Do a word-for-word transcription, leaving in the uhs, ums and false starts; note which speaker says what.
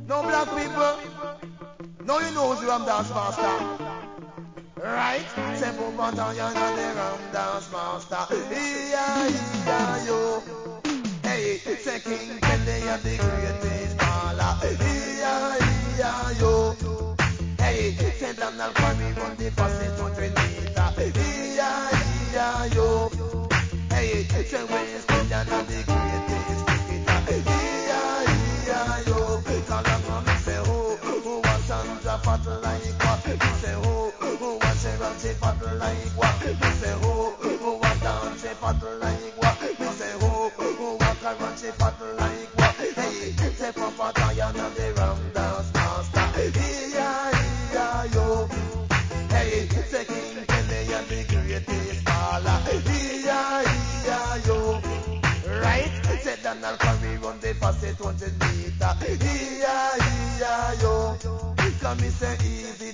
Speaker 1: No black people. No, you know who's the Ram Dance Master. Right? Say Bubata Yana the Ram Dance Master. Yeah, yeah, yo. Hey, say King Kelly and the greatest baller. Yeah, yeah, yo. Hey, say Donald Curry run the fastest hundred meter. Yeah, yeah, yo. Hey, say West Indian and the greatest cricketer. Yeah, yeah, yo. Kalama me say who, who was Sandra fat like what? Me say who, who was Sharon she fat like what? Me say who, who was Dan she fat like what? Me say who, who was Karen she fat like what? Hey, say Papa Diana the Ram Dance Master. Yeah, yeah, yo. Hey, say King Kelly and the greatest baller. Yeah, yeah, yo. Right? Say Donald Curry run the fastest hundred meter. Yeah, yeah, yo. Come me say easy.